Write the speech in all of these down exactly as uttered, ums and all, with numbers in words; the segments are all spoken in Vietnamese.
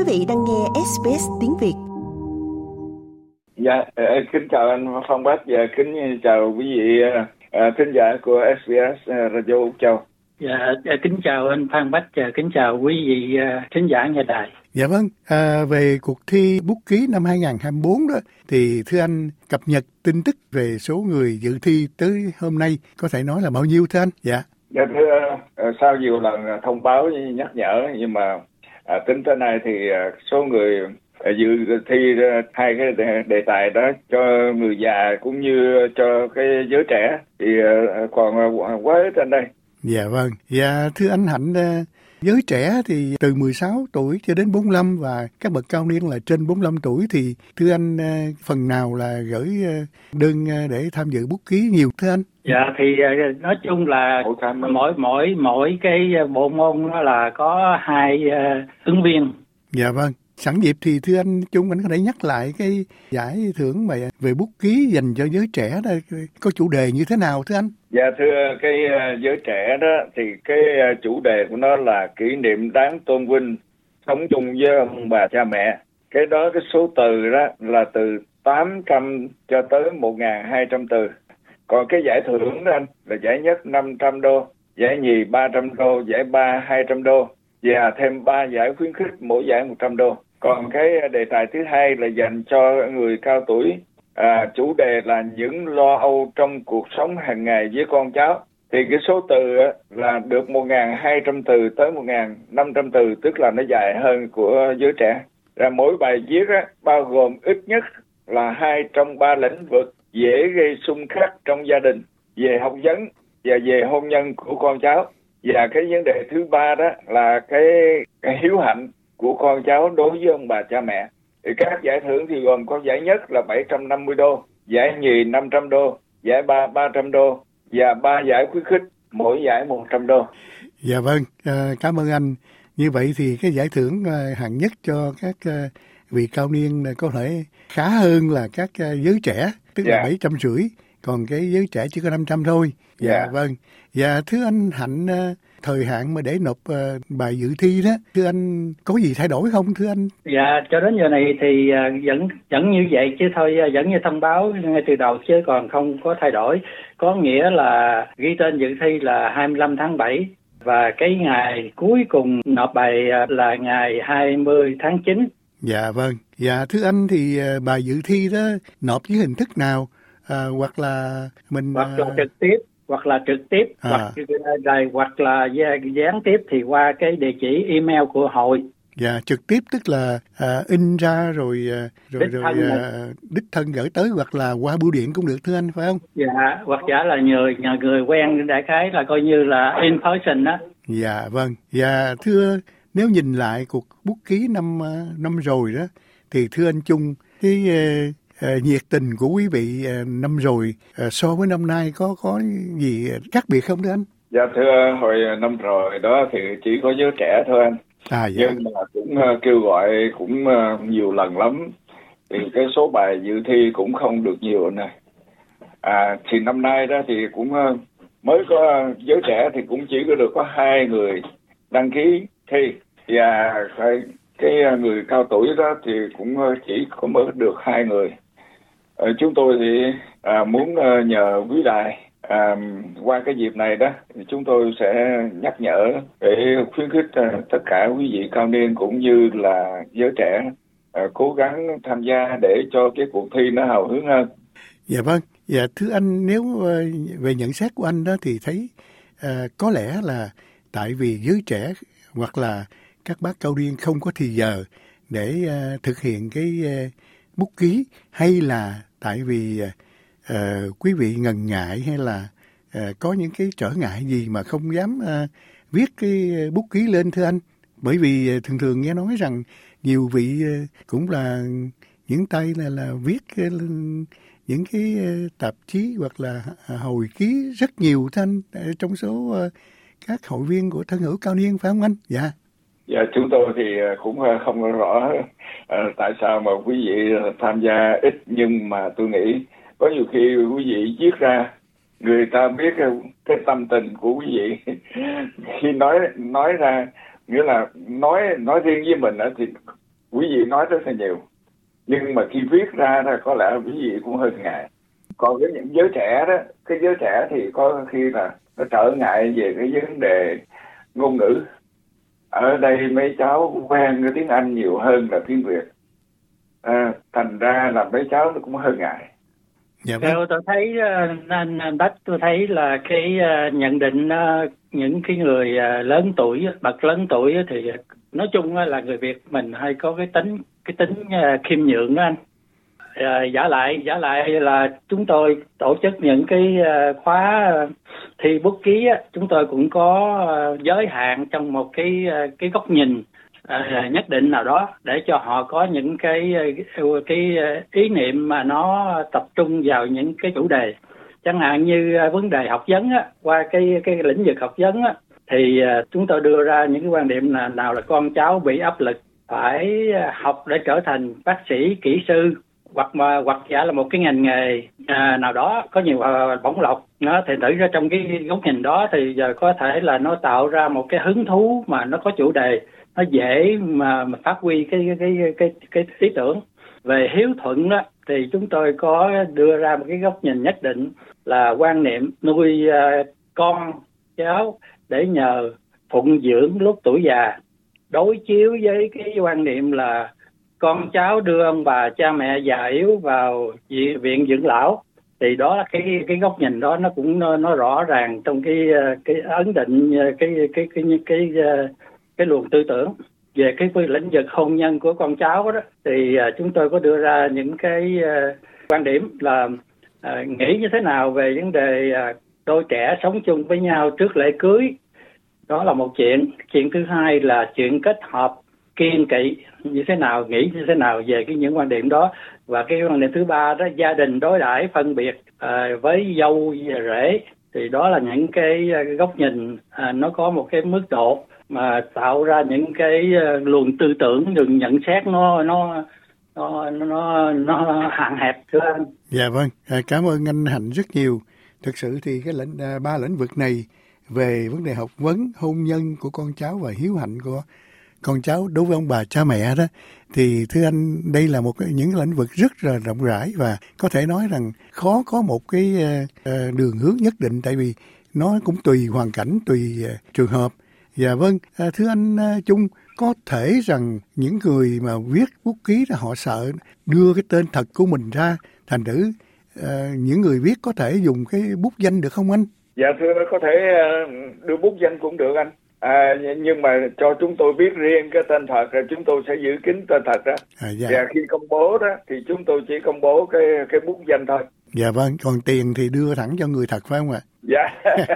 vị đang nghe ét bê ét tiếng Việt. Dạ, kính chào anh Phong Bách và kính chào quý vị à, thính giả của ét bê ét Radio Úc Châu. Dạ, kính chào anh Phan Bách và kính chào quý vị thính giả nghe đài. Dạ vâng, à, về cuộc thi bút ký năm hai không hai tư đó, thì thưa anh cập nhật tin tức về số người dự thi tới hôm nay có thể nói là bao nhiêu thưa anh? Dạ. Dạ thưa, sau nhiều lần thông báo nhắc nhở nhưng mà à, tính tới nay thì à, số người à, dự thi hai cái đề, đề tài đó cho người già cũng như cho cái giới trẻ thì à, còn quá ít trên đây. Dạ vâng, dạ thưa anh Hạnh, giới trẻ thì từ mười sáu tuổi cho đến bốn mươi lăm và các bậc cao niên là trên bốn mươi lăm tuổi thì thưa anh phần nào là gửi đơn để tham dự bút ký nhiều thưa anh? Dạ thì nói chung là mỗi mỗi mỗi cái bộ môn đó là có hai ứng viên. Dạ vâng. Sẵn dịp thì thưa anh Trung, anh có thể nhắc lại cái giải thưởng mà về bút ký dành cho giới trẻ đó có chủ đề như thế nào thưa anh? Dạ thưa, cái giới trẻ đó thì cái chủ đề của nó là kỷ niệm đáng tôn vinh sống chung với ông bà cha mẹ. Cái đó cái số từ đó là từ tám trăm cho tới một nghìn hai trăm từ. Còn cái giải thưởng đó anh là giải nhất năm trăm đô, giải nhì ba trăm đô, giải ba hai trăm đô và thêm ba giải khuyến khích mỗi giải một trăm đô. Còn cái đề tài thứ hai là dành cho người cao tuổi, à, chủ đề là những lo âu trong cuộc sống hàng ngày với con cháu. Thì cái số từ là được một nghìn hai trăm từ tới một nghìn năm trăm từ, tức là nó dài hơn của giới trẻ. Và mỗi bài viết á, bao gồm ít nhất là hai trong ba lĩnh vực dễ gây xung khắc trong gia đình, về học vấn và về hôn nhân của con cháu. Và cái vấn đề thứ ba đó là cái, cái hiếu hạnh của con cháu đối với ông bà cha mẹ. Thì các giải thưởng thì gồm có giải nhất là bảy trăm năm mươi đô, giải nhì năm trăm đô, giải ba ba trăm đô và ba giải khuyến khích mỗi giải một trăm đô. Dạ vâng, à, cảm ơn anh. Như vậy thì cái giải thưởng à, hạng nhất cho các à, vị cao niên có thể khá hơn là các à, giới trẻ, tức yeah. là bảy trăm rưỡi, còn cái giới trẻ chỉ có năm trăm thôi. Dạ yeah. Vâng. Dạ thưa anh Hạnh, thời hạn mà để nộp uh, bài dự thi đó, thưa anh có gì thay đổi không thưa anh? Dạ cho đến giờ này thì uh, vẫn vẫn như vậy chứ thôi, uh, vẫn như thông báo ngay từ đầu chứ còn không có thay đổi. Có nghĩa là ghi tên dự thi là hai mươi lăm tháng bảy và cái ngày cuối cùng nộp bài uh, là ngày hai mươi tháng chín. Dạ vâng. Dạ thưa anh thì uh, bài dự thi đó nộp với hình thức nào? Uh, hoặc là mình hoặc là uh... trực tiếp hoặc là trực tiếp à. hoặc rồi hoặc là gián tiếp thì qua cái địa chỉ email của hội. Dạ trực tiếp tức là à, in ra rồi rồi đích rồi thân à, đích thân gửi tới hoặc là qua bưu điện cũng được thưa anh phải không? Dạ hoặc giả là nhờ nhờ người quen đại khái là coi như là in person đó. Dạ vâng. Dạ thưa, nếu nhìn lại cuộc bút ký năm năm rồi đó thì thưa anh Trung, cái À, nhiệt tình của quý vị à, năm rồi à, so với năm nay có có gì khác biệt không thưa anh? Dạ thưa, hồi năm rồi đó thì chỉ có giới trẻ thôi anh. À, dạ. Nhưng mà cũng uh, kêu gọi cũng uh, nhiều lần lắm. Thì cái số bài dự thi cũng không được nhiều này. À thì năm nay đó thì cũng uh, mới có uh, giới trẻ thì cũng chỉ có được có hai người đăng ký thi. Và cái, cái uh, người cao tuổi đó thì cũng uh, chỉ có mới được hai người. Ờ, chúng tôi thì à, muốn uh, nhờ quý đài à, qua cái dịp này đó thì chúng tôi sẽ nhắc nhở để khuyến khích uh, tất cả quý vị cao niên cũng như là giới trẻ uh, cố gắng tham gia để cho cái cuộc thi nó hào hứng hơn. Dạ vâng. Dạ thưa anh, nếu uh, về nhận xét của anh đó thì thấy uh, có lẽ là tại vì giới trẻ hoặc là các bác cao niên không có thì giờ để uh, thực hiện cái uh, bút ký, hay là tại vì uh, quý vị ngần ngại hay là uh, có những cái trở ngại gì mà không dám uh, viết cái bút ký lên thưa anh? Bởi vì uh, thường thường nghe nói rằng nhiều vị uh, cũng là những tay là, là viết uh, những cái uh, tạp chí hoặc là uh, hồi ký rất nhiều thưa anh, uh, trong số uh, các hội viên của thân hữu cao niên phải không anh? Dạ. Dạ chúng tôi thì cũng không rõ uh, tại sao mà quý vị tham gia ít, nhưng mà tôi nghĩ có nhiều khi quý vị viết ra người ta biết cái tâm tình của quý vị khi nói nói ra, nghĩa là nói nói riêng với mình thì quý vị nói rất là nhiều, nhưng mà khi viết ra thì có lẽ quý vị cũng hơi ngại. Còn với những giới trẻ đó, cái giới trẻ thì có khi là nó trở ngại về cái vấn đề ngôn ngữ. Ở đây mấy cháu quen cái tiếng Anh nhiều hơn là tiếng Việt, à, thành ra là mấy cháu nó cũng hơi ngại. Dạ, theo tôi thấy anh anh Bách, tôi thấy là cái nhận định những cái người lớn tuổi, bậc lớn tuổi thì nói chung là người Việt mình hay có cái tính cái tính khiêm nhượng đó anh. À, giả lại giả lại là chúng tôi tổ chức những cái khóa thi bút ký á, chúng tôi cũng có giới hạn trong một cái cái góc nhìn À, nhất định nào đó để cho họ có những cái cái ý niệm mà nó tập trung vào những cái chủ đề, chẳng hạn như vấn đề học vấn á, qua cái cái lĩnh vực học vấn á, thì chúng tôi đưa ra những cái quan điểm là nào là con cháu bị áp lực phải học để trở thành bác sĩ, kỹ sư hoặc mà hoặc giả là một cái ngành nghề à, nào đó có nhiều à, bổng lộc nó thì thử ra trong cái góc nhìn đó thì giờ có thể là nó tạo ra một cái hứng thú mà nó có chủ đề, nó dễ mà, mà phát huy cái cái cái cái cái ý tưởng. Về hiếu thuận đó thì chúng tôi có đưa ra một cái góc nhìn nhất định là quan niệm nuôi uh, con cháu để nhờ phụng dưỡng lúc tuổi già, đối chiếu với cái quan niệm là con cháu đưa ông bà cha mẹ già yếu vào viện dưỡng lão, thì đó cái cái góc nhìn đó nó cũng nó, nó rõ ràng trong cái cái ấn định cái cái cái cái cái, cái, cái luồng tư tưởng về cái lĩnh vực hôn nhân của con cháu đó. Thì uh, chúng tôi có đưa ra những cái uh, quan điểm là uh, nghĩ như thế nào về vấn đề uh, đôi trẻ sống chung với nhau trước lễ cưới, đó là một chuyện. Chuyện thứ hai là chuyện kết hợp kiên kỵ như thế nào, nghĩ như thế nào về cái những quan điểm đó. Và cái quan điểm thứ ba đó, gia đình đối đãi phân biệt uh, với dâu và rể, thì đó là những cái uh, góc nhìn uh, nó có một cái mức độ mà tạo ra những cái uh, luồng tư tưởng, đường nhận xét nó nó nó nó nó hạn hẹp thưa anh. Dạ vâng, à, cảm ơn anh Hạnh rất nhiều. Thực sự thì cái lĩnh à, ba lĩnh vực này về vấn đề học vấn, hôn nhân của con cháu và hiếu hạnh của con cháu đối với ông bà cha mẹ đó, thì thưa anh đây là một cái, những lĩnh vực rất là rộng rãi và có thể nói rằng khó có một cái uh, đường hướng nhất định, tại vì nó cũng tùy hoàn cảnh, tùy uh, trường hợp. Dạ vâng, à, thưa anh uh, Trung, có thể rằng những người mà viết bút ký là họ sợ đưa cái tên thật của mình ra, thành thử uh, những người viết có thể dùng cái bút danh được không anh? Dạ thưa, có thể uh, đưa bút danh cũng được anh. À, nhưng mà cho chúng tôi biết riêng cái tên thật, rồi chúng tôi sẽ giữ kín tên thật đó. À, dạ. Và khi công bố đó thì chúng tôi chỉ công bố cái cái bút danh thôi. Dạ vâng, còn tiền thì đưa thẳng cho người thật phải không ạ? Dạ,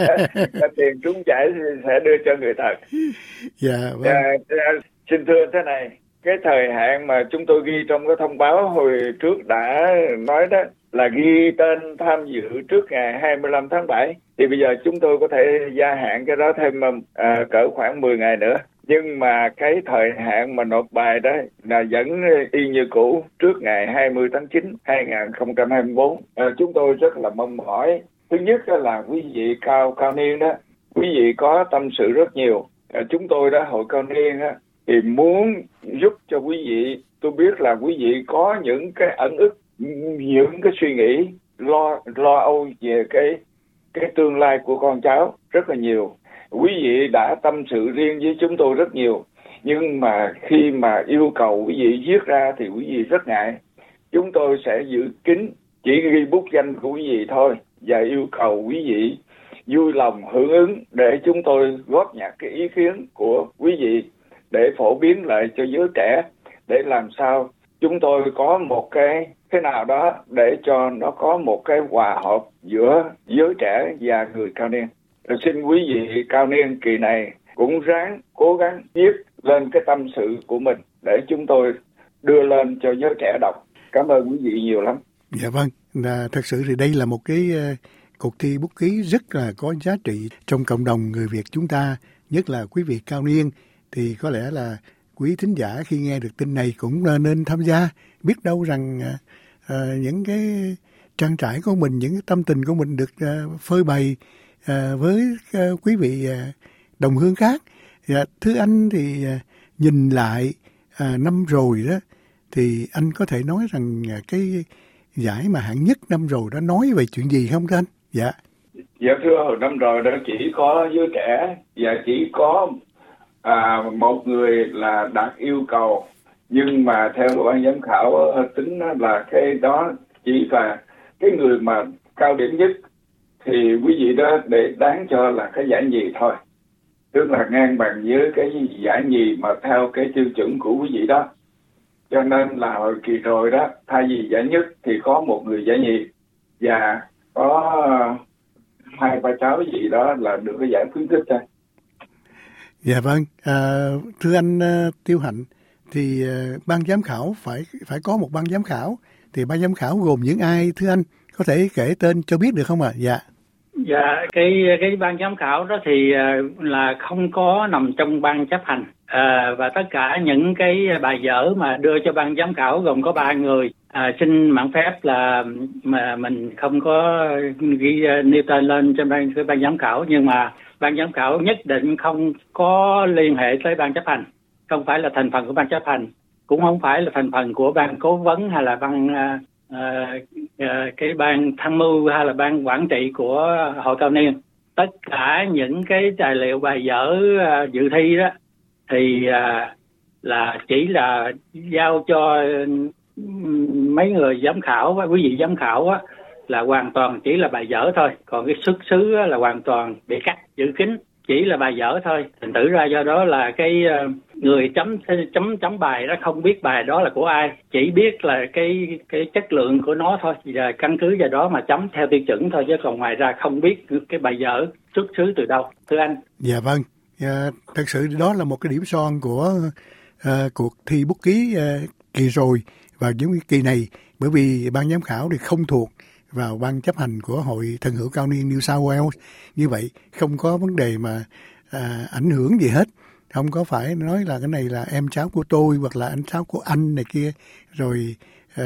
tiền trúng giải thì sẽ đưa cho người thật. Dạ vâng. À, à, xin thưa thế này, cái thời hạn mà chúng tôi ghi trong cái thông báo hồi trước đã nói đó là ghi tên tham dự trước ngày hai mươi lăm tháng bảy. Thì bây giờ chúng tôi có thể gia hạn cái đó thêm à, cỡ khoảng mười ngày nữa. Nhưng mà cái thời hạn mà nộp bài đó là vẫn y như cũ trước ngày hai mươi tháng chín năm hai nghìn không trăm hai mươi tư. À, chúng tôi rất là mong mỏi. Thứ nhất là quý vị cao cao niên đó, quý vị có tâm sự rất nhiều. À, chúng tôi đó, hội cao niên đó, thì muốn giúp cho quý vị. Tôi biết là quý vị có những cái ẩn ức, những cái suy nghĩ lo lo âu về cái cái tương lai của con cháu rất là nhiều. Quý vị đã tâm sự riêng với chúng tôi rất nhiều, nhưng mà khi mà yêu cầu quý vị viết ra thì quý vị rất ngại. Chúng tôi sẽ giữ kín, chỉ ghi bút danh của quý vị thôi, và yêu cầu quý vị vui lòng hưởng ứng để chúng tôi góp nhặt cái ý kiến của quý vị để phổ biến lại cho giới trẻ, để làm sao chúng tôi có một cái thế nào đó để cho nó có một cái hòa hợp giữa giới trẻ và người cao niên. Rồi xin quý vị cao niên kỳ này cũng ráng cố gắng viết lên cái tâm sự của mình để chúng tôi đưa lên cho giới trẻ đọc. Cảm ơn quý vị nhiều lắm. Dạ vâng, là thật sự thì đây là một cái uh, cuộc thi bút ký rất là có giá trị trong cộng đồng người Việt chúng ta, nhất là quý vị cao niên. Thì có lẽ là quý thính giả khi nghe được tin này cũng nên tham gia, biết đâu rằng uh, những cái trang trải của mình, những cái tâm tình của mình được uh, phơi bày uh, với uh, quý vị uh, đồng hương khác. Uh, thưa anh thì uh, nhìn lại à, năm rồi đó, thì anh có thể nói rằng cái giải mà hạng nhất năm rồi đó nói về chuyện gì không thưa anh? Dạ. Dạ thưa, hồi năm rồi đó chỉ có giới trẻ và chỉ có à, một người là đạt yêu cầu, nhưng mà theo ban giám khảo tính là cái đó chỉ là cái người mà cao điểm nhất thì quý vị đó để đáng cho là cái giải nhì thôi, tức là ngang bằng với cái giải nhì mà theo cái tiêu chuẩn của quý vị đó. Cho nên là hồi kỳ rồi đó, thay vì giải nhất thì có một người giải nhì và có hai ba cháu gì đó là được cái giải khuyến khích thôi. Dạ vâng, à, thưa anh uh, Tiêu Hạnh, thì uh, ban giám khảo phải phải có một ban giám khảo, thì ban giám khảo gồm những ai thưa anh? Có thể kể tên cho biết được không ạ? À? Dạ. Dạ, cái cái ban giám khảo đó thì uh, là không có nằm trong ban chấp hành, uh, và tất cả những cái bài vở mà đưa cho ban giám khảo gồm có ba người. À, xin mạn phép là mà mình không có ghi nêu tên lên trên ban cái ban giám khảo, nhưng mà ban giám khảo nhất định không có liên hệ tới ban chấp hành, không phải là thành phần của ban chấp hành, cũng không phải là thành phần của ban cố vấn hay là ban uh, uh, uh, cái ban tham mưu hay là ban quản trị của hội cao niên. Tất cả những cái tài liệu bài vở uh, dự thi đó thì uh, là chỉ là giao cho mấy người giám khảo và quý vị giám khảo á, là hoàn toàn chỉ là bài vở thôi, còn cái xuất xứ là hoàn toàn bị cắt giữ kín, chỉ là bài vở thôi. Thành thử ra do đó là cái người chấm chấm chấm bài đó không biết bài đó là của ai, chỉ biết là cái cái chất lượng của nó thôi, và căn cứ vào đó mà chấm theo tiêu chuẩn thôi, chứ còn ngoài ra không biết cái bài vở xuất xứ từ đâu, thưa anh. Dạ vâng, à, thật sự đó là một cái điểm son của uh, cuộc thi bút ký uh, kỳ rồi và những kỳ này, bởi vì ban giám khảo thì không thuộc vào ban chấp hành của Hội Thân hữu Cao niên New South Wales, như vậy không có vấn đề mà à, ảnh hưởng gì hết, không có phải nói là cái này là em cháu của tôi hoặc là anh cháu của anh này kia, rồi à,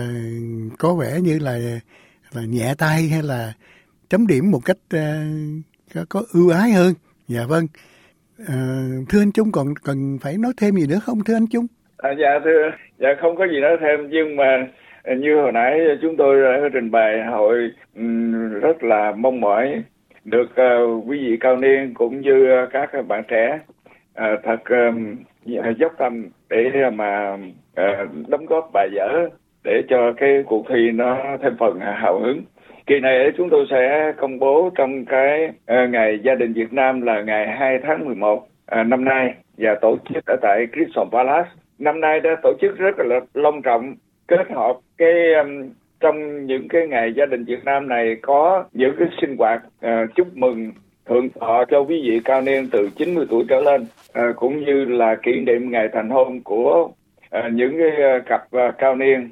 có vẻ như là là nhẹ tay hay là chấm điểm một cách à, có, có ưu ái hơn. Dạ vâng, à, thưa anh Trung còn cần phải nói thêm gì nữa không thưa anh Trung? À, dạ thưa, dạ không có gì nói thêm, nhưng mà như hồi nãy chúng tôi đã trình bày, hội um, rất là mong mỏi được uh, quý vị cao niên cũng như uh, các bạn trẻ uh, thật um, dốc tâm để mà uh, đóng góp bài vở để cho cái cuộc thi nó thêm phần hào hứng. Kỳ này chúng tôi sẽ công bố trong cái uh, ngày Gia đình Việt Nam là ngày hai tháng mười một uh, năm nay, và tổ chức ở tại Crystal Palace. Năm nay đã tổ chức rất là long trọng, kết hợp cái um, trong những cái ngày Gia đình Việt Nam này có những cái sinh hoạt uh, chúc mừng thượng thọ cho quý vị cao niên từ chín mươi tuổi trở lên, uh, cũng như là kỷ niệm ngày thành hôn của uh, những cái uh, cặp uh, cao niên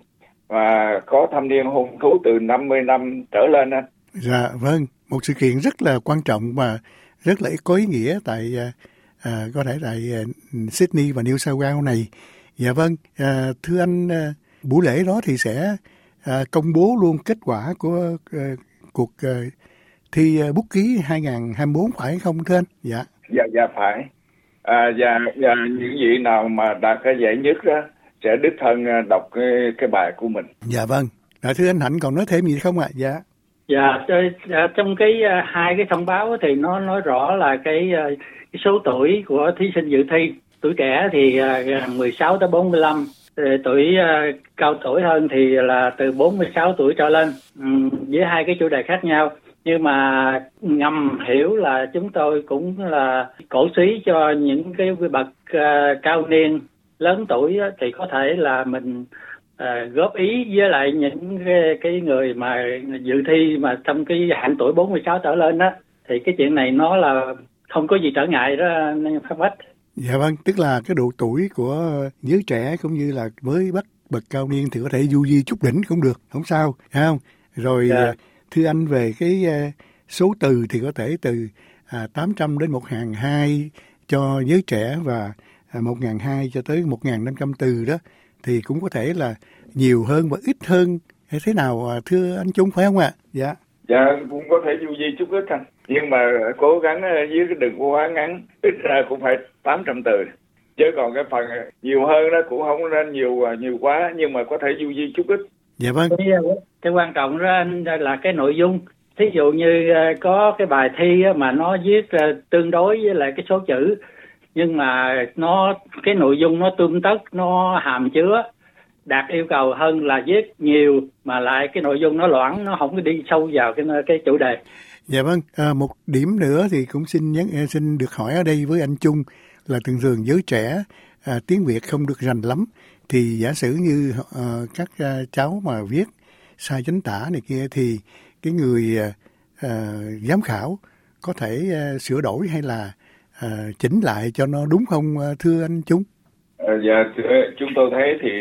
và có thâm niên hôn thú từ năm mươi năm trở lên. Anh. Dạ vâng, một sự kiện rất là quan trọng và rất là có ý nghĩa tại uh, uh, có thể tại uh, Sydney và New South Wales này. Dạ vâng, uh, thưa anh, uh, buổi lễ đó thì sẽ uh, công bố luôn kết quả của uh, cuộc uh, thi uh, bút ký hai không hai bốn phải không thưa anh? Dạ. Dạ, dạ phải. À, và, và những vị nào mà đạt cái giải nhất đó sẽ đích thân đọc cái, cái bài của mình. Dạ vâng. À, thưa anh Hạnh còn nói thêm gì không ạ? À? Dạ. Dạ, trong cái hai cái thông báo thì nó nói rõ là cái, cái số tuổi của thí sinh dự thi. Tuổi trẻ thì mười sáu tới bốn mươi lăm, tuổi cao tuổi hơn thì là từ bốn mươi sáu tuổi trở lên, với hai cái chủ đề khác nhau. Nhưng mà ngầm hiểu là chúng tôi cũng là cổ suý cho những cái bậc cao niên lớn tuổi thì có thể là mình À, góp ý với lại những cái, cái người mà dự thi mà trong cái hạn tuổi bốn mươi sáu trở lên đó, thì cái chuyện này nó là không có gì trở ngại đó Pháp Bách. Dạ vâng, tức là cái độ tuổi của giới trẻ cũng như là với bậc bậc cao niên thì có thể du di chút đỉnh cũng được, không sao, phải không? Rồi dạ. Thưa anh về cái số từ thì có thể từ à, tám trăm đến một nghìn hai cho giới trẻ và à, một nghìn hai cho tới một nghìn năm trăm từ đó, thì cũng có thể là nhiều hơn và ít hơn hay thế nào thưa anh Trung phải không ạ? Dạ. Dạ cũng có thể du di chút ít anh, nhưng mà cố gắng với cái đừng quá ngắn, ít ra cũng phải tám trăm từ. Chứ còn cái phần nhiều hơn đó cũng không nên nhiều nhiều quá, nhưng mà có thể du di chút ít. Dạ vâng. Cái, cái quan trọng đó anh là cái nội dung. Thí dụ như có cái bài thi mà nó viết tương đối với lại cái số chữ, nhưng mà nó cái nội dung nó tươm tất, nó hàm chứa đạt yêu cầu hơn là viết nhiều mà lại cái nội dung nó loãng, nó không có đi sâu vào cái cái chủ đề. Dạ vâng, à, một điểm nữa thì cũng xin nhắn xin được hỏi ở đây với anh Trung là thường thường giới trẻ à, tiếng Việt không được rành lắm, thì giả sử như à, các à, cháu mà viết sai chính tả này kia thì cái người à, à, giám khảo có thể à, sửa đổi hay là à, chỉnh lại cho nó đúng không thưa anh Trung? À, dạ chúng tôi thấy thì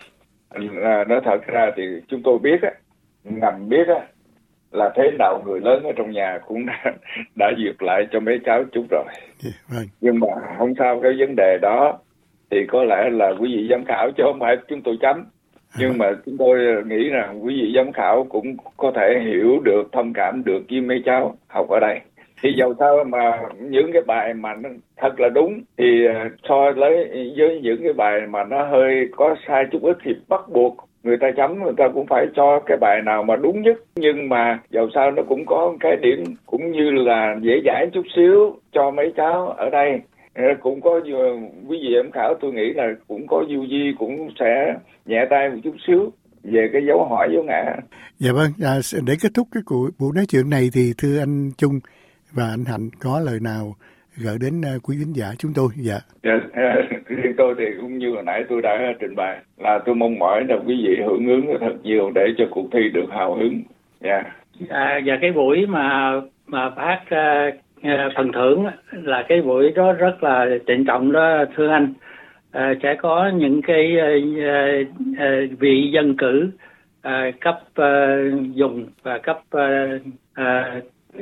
à, nói thật ra thì chúng tôi biết á, ngầm biết á, là thế nào người lớn ở trong nhà cũng đã, đã duyệt lại cho mấy cháu chút rồi. Yeah, right. Nhưng mà không sao, cái vấn đề đó thì có lẽ là quý vị giám khảo chứ không phải chúng tôi chấm. Nhưng mà chúng tôi nghĩ rằng quý vị giám khảo cũng có thể hiểu được, thông cảm được với mấy cháu học ở đây. Thì dầu sao mà những cái bài mà nó thật là đúng thì so với với những cái bài mà nó hơi có sai chút ít thì bắt buộc người ta chấm, người ta cũng phải cho cái bài nào mà đúng nhất. Nhưng mà dầu sao nó cũng có cái điểm cũng như là dễ dãi chút xíu cho mấy cháu ở đây. Cũng có quý vị giám khảo tôi nghĩ là cũng có du di, cũng sẽ nhẹ tay một chút xíu về cái dấu hỏi dấu ngã. Dạ vâng, à, để kết thúc cái cuộc buổi nói chuyện này thì thưa anh Trung và anh Hạnh có lời nào gửi đến uh, quý khán giả chúng tôi? Dạ. Dạ, riêng tôi thì cũng như hồi nãy tôi đã trình bày là tôi mong mỏi là quý vị hưởng ứng thật nhiều để cho cuộc thi được hào hứng. Dạ. À, và cái buổi mà mà phát uh, phần thưởng là cái buổi đó rất là trịnh trọng đó thưa anh. À, sẽ có những cái uh, uh, vị dân cử uh, cấp uh, vùng và cấp uh, uh,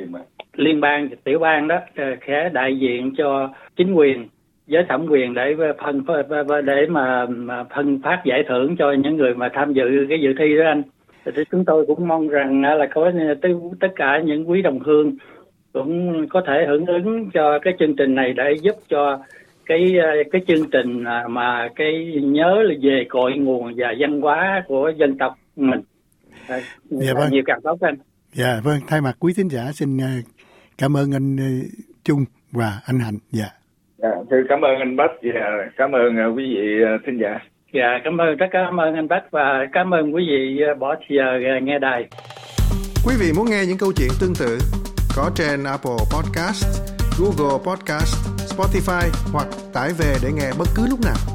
liên bang, tiểu bang đó sẽ đại diện cho chính quyền với thẩm quyền để phân để mà, mà phân phát giải thưởng cho những người mà tham dự cái dự thi đó anh. Thì chúng tôi cũng mong rằng là có tất cả những quý đồng hương cũng có thể hưởng ứng cho cái chương trình này để giúp cho cái cái chương trình mà cái nhớ là về cội nguồn và văn hóa của dân tộc mình. À, dạ vâng. Nhiều càng tốt anh. Dạ vâng, thay mặt quý thính giả xin cảm ơn anh Trung và anh Hạnh. Dạ. Dạ, cảm ơn anh Bách và cảm ơn quý vị thính giả. Dạ, cảm ơn, rất cảm ơn anh Bách và cảm ơn quý vị bỏ giờ nghe đài. Quý vị muốn nghe những câu chuyện tương tự có trên Apple Podcast, Google Podcast, Spotify hoặc tải về để nghe bất cứ lúc nào.